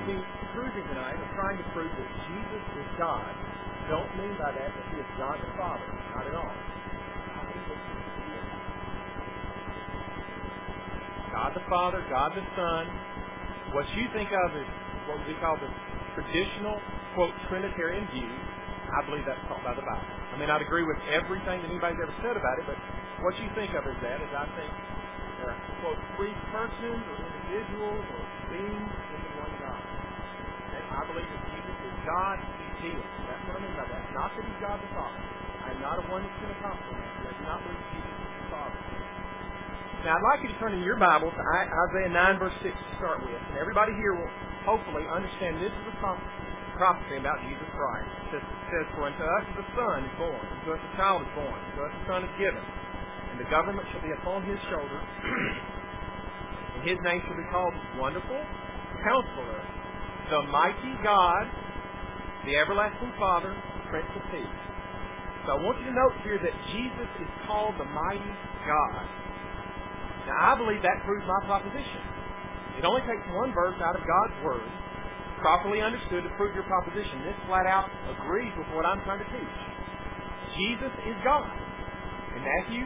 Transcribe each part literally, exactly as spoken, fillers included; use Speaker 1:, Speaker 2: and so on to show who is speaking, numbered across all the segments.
Speaker 1: me proving tonight, I'm trying to prove that Jesus is God. Don't mean by that that He is God the Father. Not at all. God the Father, God the Son. What you think of as what we call the traditional, quote, Trinitarian view, I believe that's taught by the Bible. I may not agree with everything that anybody's ever said about it, but what you think of as that is I think there are, quote, three persons or individuals or beings in the one God. And I believe that Jesus is God, He is. That's what I mean by that. Not that He's God the Father. I'm not a one that's Pentecostal. I do not believe Jesus is the Father. Now, I'd like you to turn in your Bible to Isaiah nine, verse six to start with. And everybody here will hopefully understand this is a prophecy about Jesus Christ. It says, it says, for unto us a son is born, unto us a child is born, unto us a son is given, and the government shall be upon His shoulder, and His name shall be called Wonderful Counselor, the Mighty God, the Everlasting Father, Prince of Peace. So I want you to note here that Jesus is called the Mighty God. Now, I believe that proves my proposition. It only takes one verse out of God's Word, properly understood, to prove your proposition. This flat out agrees with what I'm trying to teach. Jesus is God. And Matthew,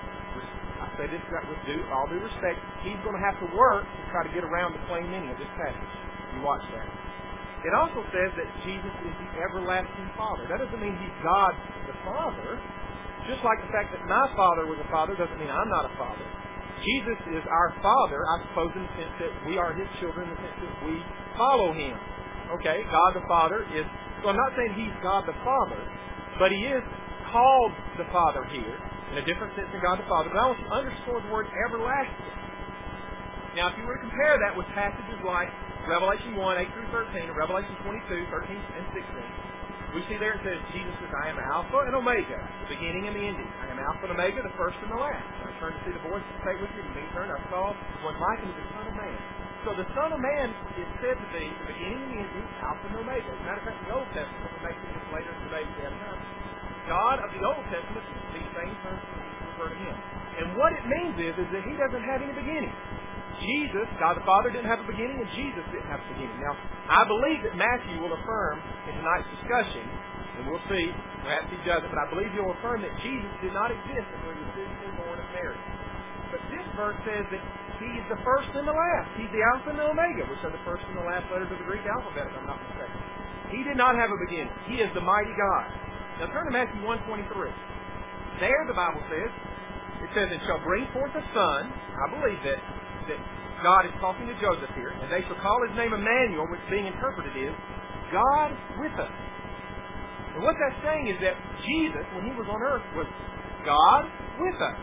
Speaker 1: I say this with due, all due respect, he's going to have to work to try to get around the plain meaning of this passage. You watch that. It also says that Jesus is the everlasting Father. That doesn't mean He's God the Father. Just like the fact that my father was a father doesn't mean I'm not a father. Jesus is our Father, I suppose, in the sense that we are His children, in the sense that we follow Him. Okay, God the Father is, so I'm not saying He's God the Father, but He is called the Father here, in a different sense than God the Father. But I want to underscore the word everlasting. Now, if you were to compare that with passages like Revelation one, eight through thirteen, and Revelation twenty-two, thirteen and sixteen, we see there it says, Jesus says, I am Alpha and Omega, the beginning and the ending. I am Alpha and Omega, the first and the last. I turned to see the voice that spake with me, and being turned, I saw one likened to the Son of Man. So the Son of Man is said to be the beginning and the ending, Alpha and Omega. As a matter of fact, the Old Testament, we may see this later today if we have time. God of the Old Testament, these same terms refer to Him. And what it means is, is that He doesn't have any beginning. Jesus, God the Father, didn't have a beginning, and Jesus didn't have a beginning. Now, I believe that Matthew will affirm in tonight's discussion, and we'll see, perhaps he doesn't, but I believe he'll affirm that Jesus did not exist until He was physically born of Mary. But this verse says that He is the first and the last. He's the Alpha and the Omega, which are the first and the last letters of the Greek alphabet, if I'm not mistaken. He did not have a beginning. He is the mighty God. Now turn to Matthew one twenty-three. There the Bible says, it says, it shall bring forth a son. I believe that that God is talking to Joseph here, and they shall call His name Emmanuel, which being interpreted is God with us. And what that's saying is that Jesus, when He was on earth, was God with us.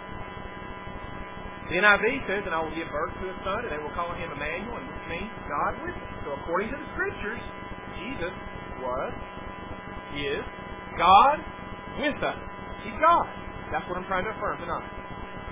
Speaker 1: The N I V says, and I will give birth to a son, and they will call Him Emmanuel, and which means God with us. So according to the Scriptures, Jesus was, is, God with us. He's God. That's what I'm trying to affirm tonight.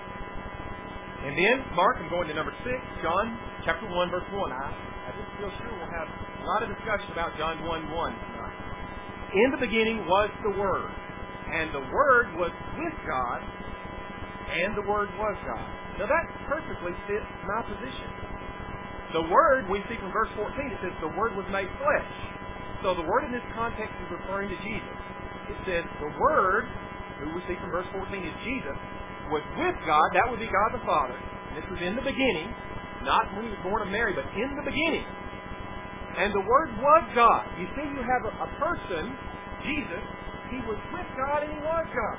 Speaker 1: And then, Mark, I'm going to number six, John chapter one, verse one. I, I just feel sure we'll have a lot of discussion about John one one tonight. In the beginning was the Word, and the Word was with God, and the Word was God. Now that perfectly fits my position. The Word, we see from verse fourteen, it says the Word was made flesh. So the Word in this context is referring to Jesus. It says the Word, who we see from verse fourteen is Jesus, was with God. That would be God the Father. And this was in the beginning, not when He was born of Mary, but in the beginning. And the Word was God. You see, you have a, a person, Jesus, He was with God and He was God.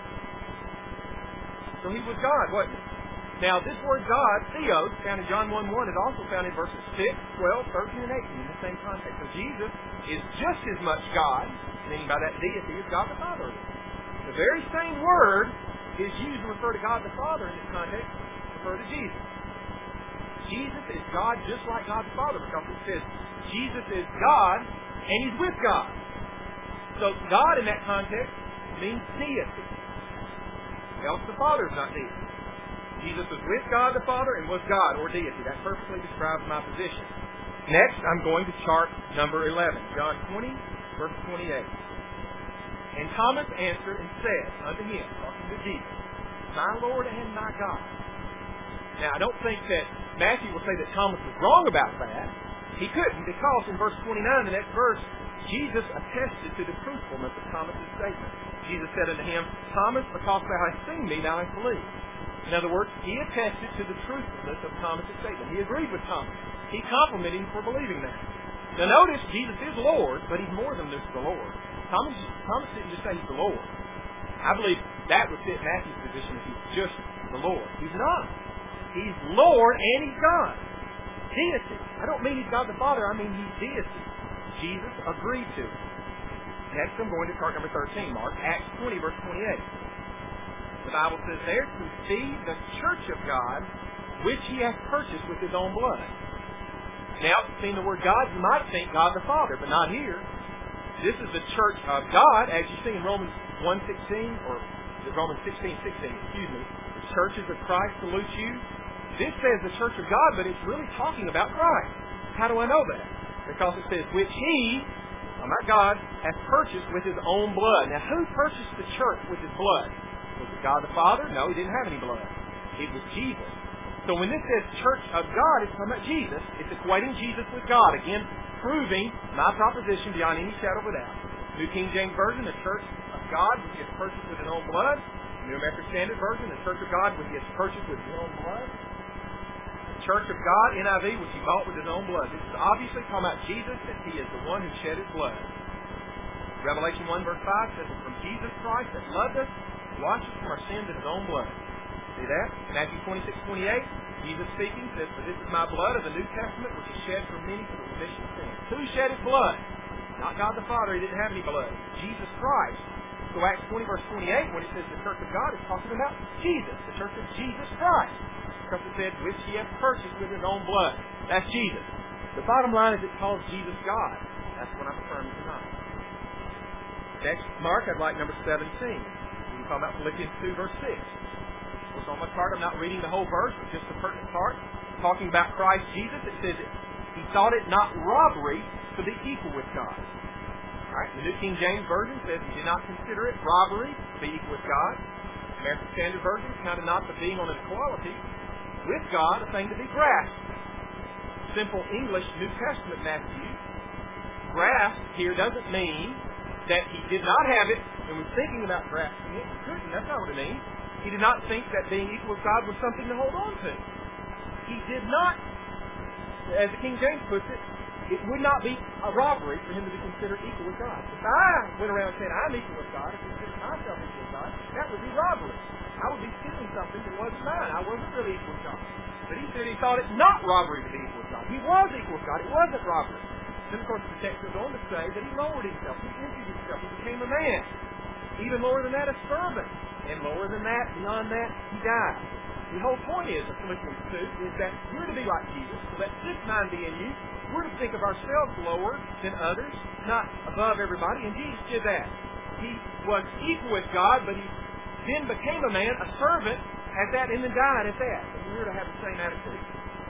Speaker 1: So He was God, wasn't He? Now, this word God, Theos, found in John one one, is also found in verses six, twelve, thirteen, and eighteen in the same context. So Jesus is just as much God, meaning by that deity, as God the Father is. The very same word is used to refer to God the Father in this context, refer to Jesus. Jesus is God just like God the Father, because it says Jesus is God and He's with God. So God in that context means deity. Else the Father is not deity. Jesus was with God the Father and was God, or deity. That perfectly describes my position. Next, I'm going to chart number eleven, John twenty, verse twenty-eight. And Thomas answered and said unto Him, talking to Jesus, my Lord and my God. Now, I don't think that Matthew will say that Thomas was wrong about that. He couldn't, because in verse twenty-nine, the next verse, Jesus attested to the truthfulness of Thomas' statement. Jesus said unto him, Thomas, because thou hast seen me, thou hast believed. In other words, he attested to the truthfulness of Thomas' statement. He agreed with Thomas. He complimented him for believing that. Now notice, Jesus is Lord, but He's more than just the Lord. Thomas, Thomas didn't just say He's the Lord. I believe that would fit Matthew's position if He's just the Lord. He's not. He's Lord and He's God. Deity. I don't mean He's God the Father, I mean He's deity. Jesus agreed to it. Next I'm going to chart number thirteen, Mark, Acts twenty, verse twenty-eight. The Bible says there, to see the church of God, which He hath purchased with His own blood. Now, seeing the word God, you might think God the Father, but not here. This is the church of God, as you see in Romans one sixteen, or Romans sixteen sixteen, excuse me. The churches of Christ salute you. This says the church of God, but it's really talking about Christ. How do I know that? Because it says, which He, oh my God, hath purchased with His own blood. Now, who purchased the church with His blood? Was it God the Father? No, He didn't have any blood. It was Jesus. So when this says church of God, it's talking about Jesus. It's equating Jesus with God. Again, proving my proposition beyond any shadow of a doubt. New King James Version, the church of God, which is purchased with His own blood. New American Standard Version, the church of God, which is purchased with His own blood. The church of God, N I V, which He bought with His own blood. This is obviously talking about Jesus, that He is the one who shed His blood. Revelation one, verse five says, from Jesus Christ that loved us, washed us from our sins in His own blood. See that? Matthew twenty-six twenty-eight, Jesus speaking says, for this is my blood of the New Testament, which is shed for many for the remission of sins. Who shed His blood? Not God the Father. He didn't have any blood. Jesus Christ. So Acts twenty, verse twenty-eight, when it says the church of God, it's talking about Jesus, the church of Jesus Christ. Because it said, which He hath purchased with His own blood. That's Jesus. The bottom line is it calls Jesus God. That's what I'm affirming tonight. Next, Mark, I'd like number seventeen. We're talking about Philippians two, verse six. On my part, I'm not reading the whole verse, but just the pertinent part. Talking about Christ Jesus, it says it, He thought it not robbery to be equal with God. All right, the New King James Version says He did not consider it robbery to be equal with God. The American Standard Version counted not the being on an equality with God a thing to be grasped. Simple English New Testament Matthew. Grasp here doesn't mean that He did not have it and was thinking about grasping it. He couldn't. That's not what it means. He did not think that being equal with God was something to hold on to. He did not, as the King James puts it, it would not be a robbery for Him to be considered equal with God. If I went around saying I'm equal with God, if I considered myself equal with God, that would be robbery. I would be stealing something that wasn't mine. I wasn't really equal with God. But He said He thought it not robbery to be equal with God. He was equal with God. It wasn't robbery. Then, of course, the text goes on to say that He lowered Himself. He emptied Himself. He became a man. Even lower than that, a servant. And lower than that, beyond that, He died. The whole point is of Philippians two is that we're to be like Jesus, so let this mind be in you. We're to think of ourselves lower than others, not above everybody, and Jesus did that. He was equal with God, but He then became a man, a servant at that, and then died at that. And we're to have the same attitude.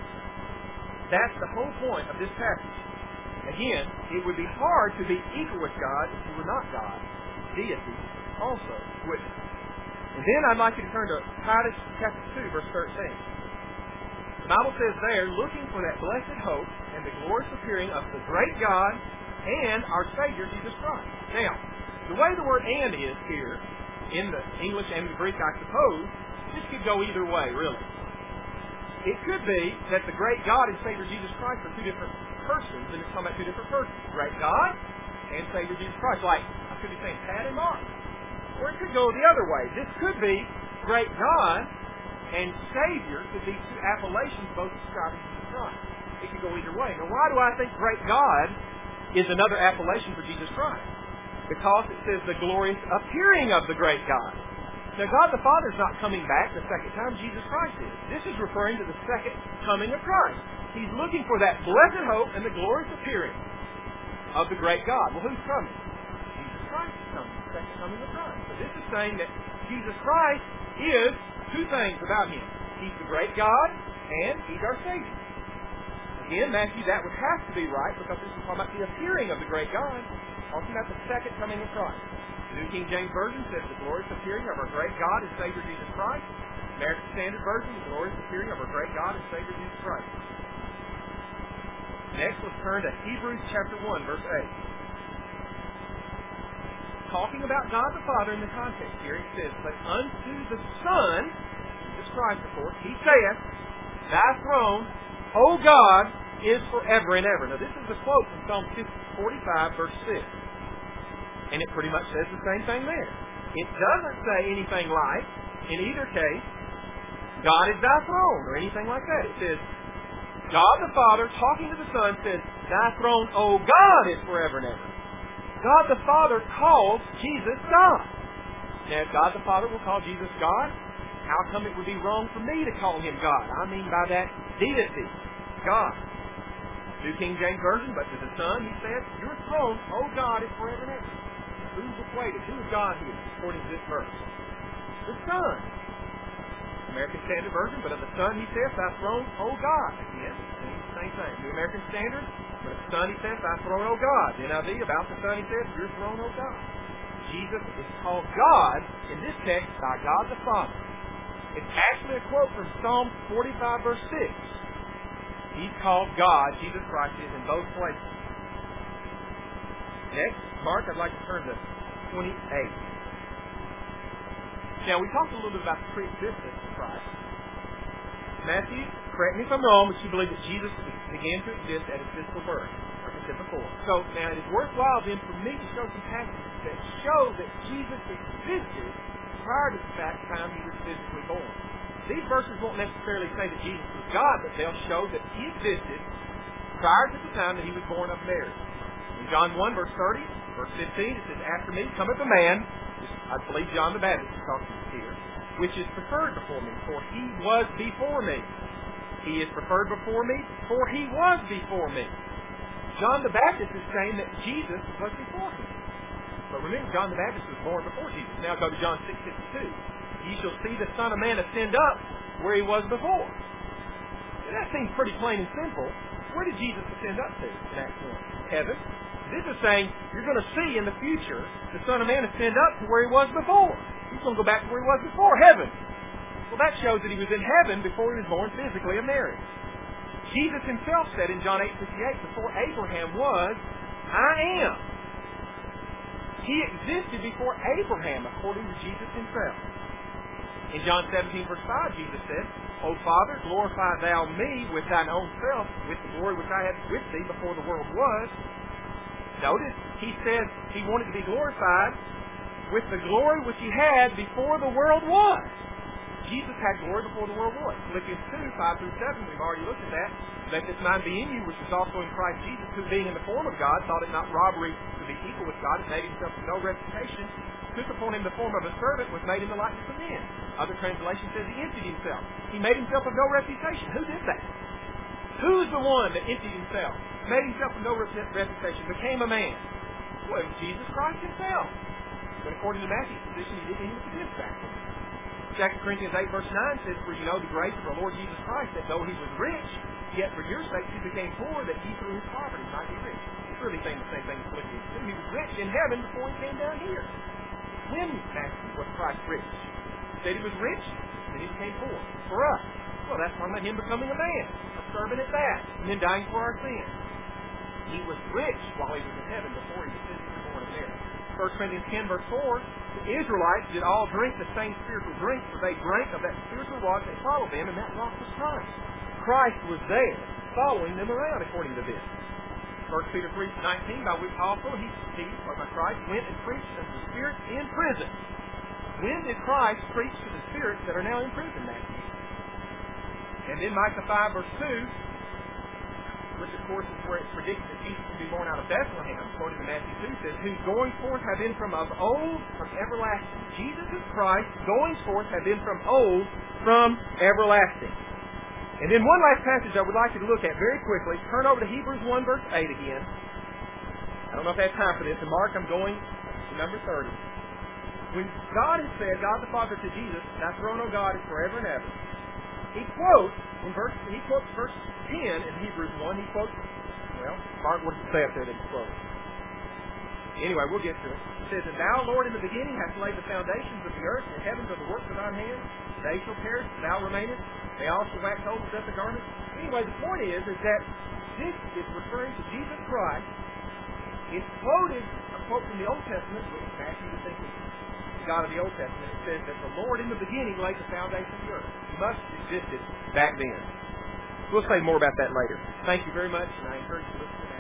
Speaker 1: That's the whole point of this passage. Again, it would be hard to be equal with God if you were not God. Deity also wouldn't. And then I'd like you to turn to Titus chapter two, verse thirteen. The Bible says there, looking for that blessed hope and the glorious appearing of the great God and our Savior, Jesus Christ. Now, the way the word "and" is here, in the English and the Greek, I suppose, this could go either way, really. It could be that the great God and Savior Jesus Christ are two different persons, and it's talking about two different persons. Great God and Savior Jesus Christ. Like, I could be saying Pat and Mark. Or it could go the other way. This could be great God and Savior could be two appellations both describing Jesus Christ. It could go either way. Now, why do I think great God is another appellation for Jesus Christ? Because it says the glorious appearing of the great God. Now, God the Father is not coming back the second time. Jesus Christ is. This is referring to the second coming of Christ. He's looking for that blessed hope and the glorious appearing of the great God. Well, who's coming? Jesus Christ is coming. The second coming of Christ. So this is saying that Jesus Christ is two things about Him. He's the great God and He's our Savior. Again, Matthew, that would have to be right because this is talking about the appearing of the great God. Talking about the second coming of Christ. The New King James Version says the glorious appearing of our great God and Savior Jesus Christ. The American Standard Version, the glorious appearing of our great God and Savior Jesus Christ. Next, let's turn to Hebrews chapter one, verse eight. Talking about God the Father in the context here, it says, "But unto the Son," Jesus Christ, of course, He saith, "Thy throne, O God, is forever and ever." Now, this is a quote from Psalm forty-five, verse six. And it pretty much says the same thing there. It doesn't say anything like, in either case, "God is thy throne," or anything like that. It says, God the Father, talking to the Son, says, "Thy throne, O God, is forever and ever." God the Father calls Jesus God. Now, if God the Father will call Jesus God, how come it would be wrong for me to call Him God? I mean by that, deity, God. New King James Version, "But to the Son, He said, Your throne, O God, is forever and ever." Who's equated? Who is God here, according to this verse? The Son. American Standard Version, "But of the Son, He says, Thy throne, O God." Again, same thing. New American Standard, "But of the Son, He says, Thy throne, O God." N I V, "About the Son, He says, Your throne, O God." Jesus is called God, in this text, by God the Father. It's actually a quote from Psalm forty-five, verse six. He's called God. Jesus Christ is in both places. Next, Mark, I'd like to turn to twenty-eight. Now, we talked a little bit about the pre-existence of Christ. Matthew, correct me if I'm wrong, but you believe that Jesus began to exist at His physical birth, like I said before. So, now, it is worthwhile then for me to show some passages that show that Jesus existed prior to the fact time He was physically born. These verses won't necessarily say that Jesus was God, but they'll show that He existed prior to the time that He was born of Mary. In John one, verse thirty, verse fifteen, it says, "After me cometh a man," I believe John the Baptist is talking here, "which is preferred before me, for he was before me." He is preferred before me, for he was before me. John the Baptist is saying that Jesus was before him. But remember, John the Baptist was born before Jesus. Now go to John six fifty-two. "Ye shall see the Son of Man ascend up where He was before." And that seems pretty plain and simple. Where did Jesus ascend up to in Acts one? Heaven. This is saying you're going to see in the future the Son of Man ascend up to where He was before. He's going to go back to where He was before, heaven. Well, that shows that He was in heaven before He was born physically of Mary. Jesus Himself said in John eight fifty-eight, "Before Abraham was, I am." He existed before Abraham, according to Jesus Himself. In John seventeen, verse five, Jesus said, "O Father, glorify Thou me with Thine own self, with the glory which I had with Thee before the world was." Notice, He says He wanted to be glorified with the glory which He had before the world was. Jesus had glory before the world was. Philippians two, five through seven, we've already looked at that. "Let this mind be in you, which was also in Christ Jesus, who being in the form of God, thought it not robbery to be equal with God, and made Himself of no reputation, took upon Him the form of a servant, was made in the likeness of men." Other translation says He emptied Himself. He made Himself of no reputation. Who did that? Who's the one that emptied Himself, made Himself of no reputation, became a man? Well, it was Jesus Christ Himself. But according to Matthew's position, He didn't even exist back then. Second Corinthians eight, verse nine says, "For you know the grace of our Lord Jesus Christ, that though He was rich, yet for your sake He became poor, that He through His poverty might be rich." It's really saying the same thing as Philippians two. He was rich in heaven before He came down here. When, Matthew, was Christ rich? He said He was rich, and He became poor for us. Well, that's talking about Him becoming a man, a servant at that, and then dying for our sins. He was rich while He was in heaven before He was physically born of Mary. First Corinthians ten, verse four, "The Israelites did all drink the same spiritual drink, for they drank of that spiritual rock that followed them, and that rock was Christ." Christ was there, following them around, according to this. First Peter three nineteen, "By which also He, he or by Christ, went and preached unto the spirits in prison." When did Christ preach to the spirits that are now in prison, Matthew? And then Micah five, verse two, which of course is where it's predicted that Jesus will be born out of Bethlehem, according to Matthew two, says, "Whose going forth have been from of old, from everlasting." Jesus is Christ, going forth have been from old, from everlasting. And then one last passage I would like you to look at very quickly. Turn over to Hebrews one, verse eight again. I don't know if I have time for this. And Mark, I'm going to number thirty. When God has said, God the Father to Jesus, "Thy throne, O God, is forever and ever," He quotes, in verse, he quotes verse ten in Hebrews one, he quotes, well, Mark, what does it say up there that he quotes? Anyway, we'll get to it. It says, "And Thou, Lord, in the beginning hast laid the foundations of the earth, and the heavens are the works of Thine hands. They shall perish, Thou remainest. They all shall wax old, and doth the garment." Anyway, the point is, is that this is referring to Jesus Christ. It's quoted, a quote from the Old Testament, which Matthew would think is the God of the Old Testament. It says that the Lord in the beginning laid the foundation of the earth. He must have existed back then. We'll say more about that later. Thank you very much, and I encourage you to listen to that.